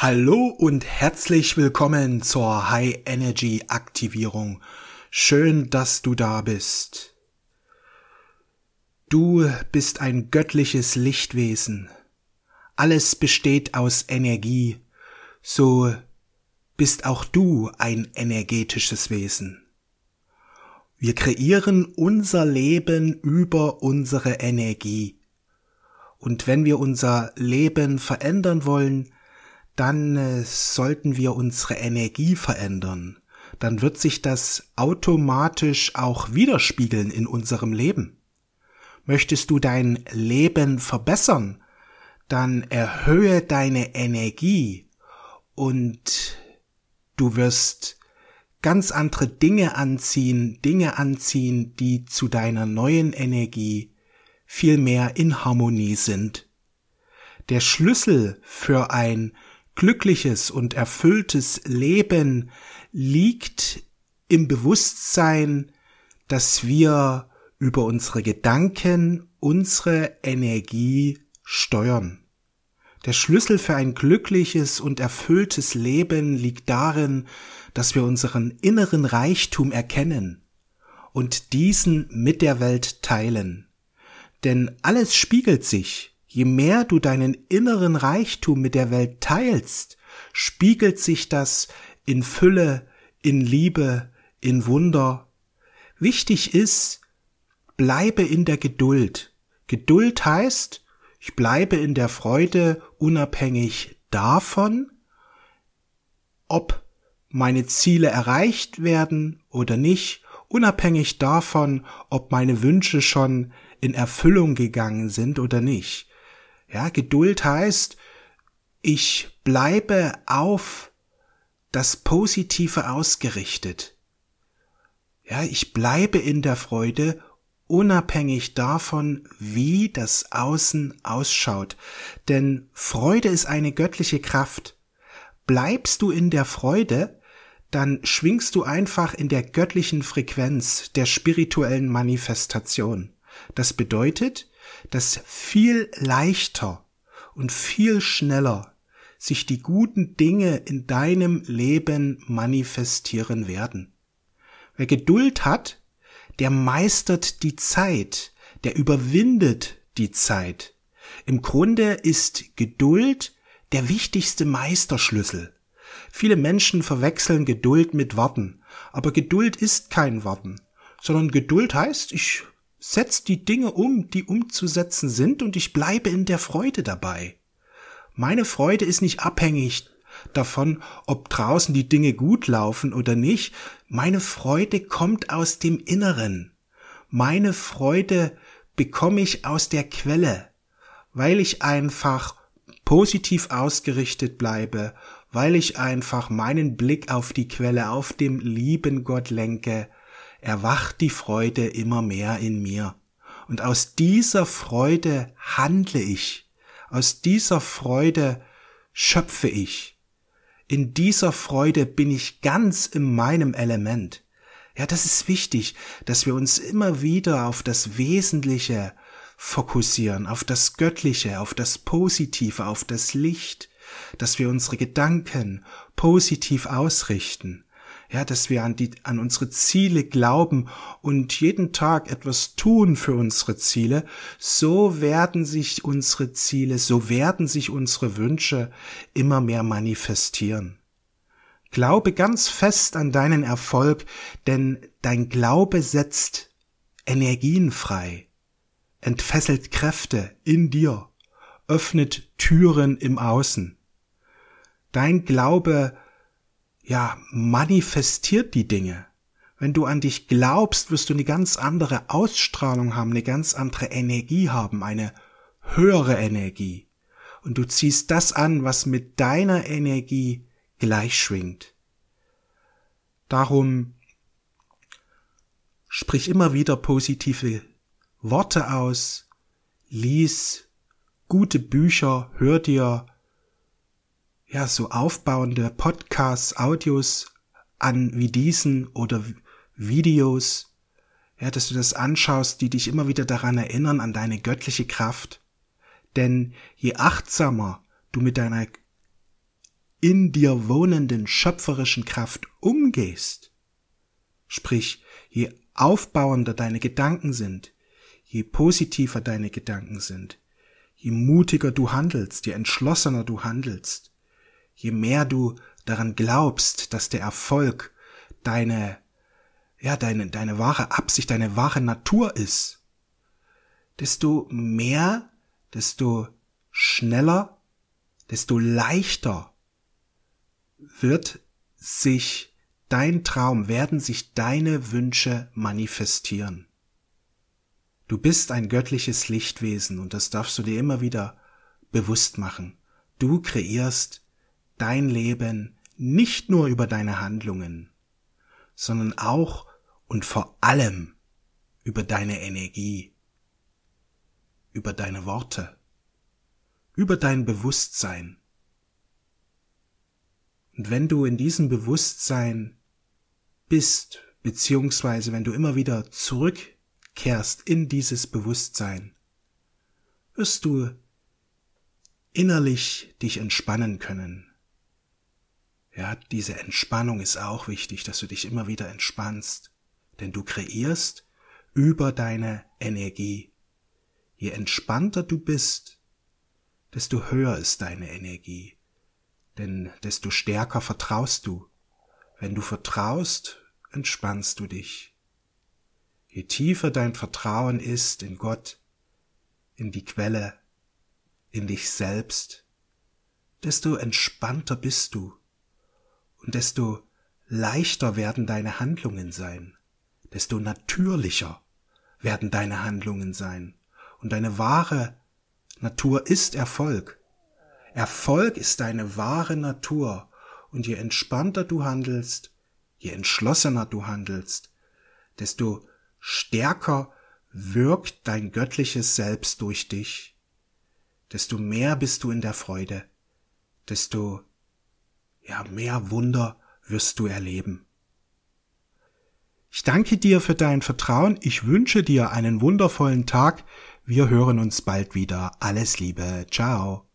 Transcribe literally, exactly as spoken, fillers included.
Hallo und herzlich willkommen zur High Energy Aktivierung. Schön, dass du da bist. Du bist ein göttliches Lichtwesen. Alles besteht aus Energie. So bist auch du ein energetisches Wesen. Wir kreieren unser Leben über unsere Energie. Und wenn wir unser Leben verändern wollen, dann äh, sollten wir unsere Energie verändern. Dann wird sich das automatisch auch widerspiegeln in unserem Leben. Möchtest du dein Leben verbessern, dann erhöhe deine Energie und du wirst ganz andere Dinge anziehen, Dinge anziehen, die zu deiner neuen Energie viel mehr in Harmonie sind. Der Schlüssel für ein glückliches und erfülltes Leben liegt im Bewusstsein, dass wir über unsere Gedanken unsere Energie steuern. Der Schlüssel für ein glückliches und erfülltes Leben liegt darin, dass wir unseren inneren Reichtum erkennen und diesen mit der Welt teilen. Denn alles spiegelt sich. Je mehr du deinen inneren Reichtum mit der Welt teilst, spiegelt sich das in Fülle, in Liebe, in Wunder. Wichtig ist, bleibe in der Geduld. Geduld heißt, ich bleibe in der Freude unabhängig davon, ob meine Ziele erreicht werden oder nicht, unabhängig davon, ob meine Wünsche schon in Erfüllung gegangen sind oder nicht. Ja, Geduld heißt, ich bleibe auf das Positive ausgerichtet. Ja, ich bleibe in der Freude, unabhängig davon, wie das Außen ausschaut. Denn Freude ist eine göttliche Kraft. Bleibst du in der Freude, dann schwingst du einfach in der göttlichen Frequenz der spirituellen Manifestation. Das bedeutet, dass viel leichter und viel schneller sich die guten Dinge in deinem Leben manifestieren werden. Wer Geduld hat, der meistert die Zeit, der überwindet die Zeit. Im Grunde ist Geduld der wichtigste Meisterschlüssel. Viele Menschen verwechseln Geduld mit Warten, aber Geduld ist kein Warten, sondern Geduld heißt, ich setz die Dinge um, die umzusetzen sind, und ich bleibe in der Freude dabei. Meine Freude ist nicht abhängig davon, ob draußen die Dinge gut laufen oder nicht. Meine Freude kommt aus dem Inneren. Meine Freude bekomme ich aus der Quelle, weil ich einfach positiv ausgerichtet bleibe, weil ich einfach meinen Blick auf die Quelle, auf den lieben Gott lenke, erwacht die Freude immer mehr in mir. Und aus dieser Freude handle ich. Aus dieser Freude schöpfe ich. In dieser Freude bin ich ganz in meinem Element. Ja, das ist wichtig, dass wir uns immer wieder auf das Wesentliche fokussieren, auf das Göttliche, auf das Positive, auf das Licht, dass wir unsere Gedanken positiv ausrichten. Ja, dass wir an die, an unsere Ziele glauben und jeden Tag etwas tun für unsere Ziele, so werden sich unsere Ziele, so werden sich unsere Wünsche immer mehr manifestieren. Glaube ganz fest an deinen Erfolg, denn dein Glaube setzt Energien frei, entfesselt Kräfte in dir, öffnet Türen im Außen. Dein Glaube ja, manifestiert die Dinge. Wenn du an dich glaubst, wirst du eine ganz andere Ausstrahlung haben, eine ganz andere Energie haben, eine höhere Energie. Und du ziehst das an, was mit deiner Energie gleich schwingt. Darum sprich immer wieder positive Worte aus, lies gute Bücher, hör dir ja, so aufbauende Podcasts, Audios an wie diesen oder Videos, ja, dass du das anschaust, die dich immer wieder daran erinnern, an deine göttliche Kraft. Denn je achtsamer du mit deiner in dir wohnenden schöpferischen Kraft umgehst, sprich, je aufbauender deine Gedanken sind, je positiver deine Gedanken sind, je mutiger du handelst, je entschlossener du handelst, je mehr du daran glaubst, dass der Erfolg deine, ja, deine, deine wahre Absicht, deine wahre Natur ist, desto mehr, desto schneller, desto leichter wird sich dein Traum, werden sich deine Wünsche manifestieren. Du bist ein göttliches Lichtwesen und das darfst du dir immer wieder bewusst machen. Du kreierst dein Leben nicht nur über deine Handlungen, sondern auch und vor allem über deine Energie, über deine Worte, über dein Bewusstsein. Und wenn du in diesem Bewusstsein bist, beziehungsweise wenn du immer wieder zurückkehrst in dieses Bewusstsein, wirst du innerlich dich entspannen können. Ja, diese Entspannung ist auch wichtig, dass du dich immer wieder entspannst, denn du kreierst über deine Energie. Je entspannter du bist, desto höher ist deine Energie, denn desto stärker vertraust du. Wenn du vertraust, entspannst du dich. Je tiefer dein Vertrauen ist in Gott, in die Quelle, in dich selbst, desto entspannter bist du und desto leichter werden deine Handlungen sein, desto natürlicher werden deine Handlungen sein. Und deine wahre Natur ist Erfolg. Erfolg ist deine wahre Natur. Und je entspannter du handelst, je entschlossener du handelst, desto stärker wirkt dein göttliches Selbst durch dich. Desto mehr bist du in der Freude, desto ja, mehr Wunder wirst du erleben. Ich danke dir für dein Vertrauen. Ich wünsche dir einen wundervollen Tag. Wir hören uns bald wieder. Alles Liebe. Ciao.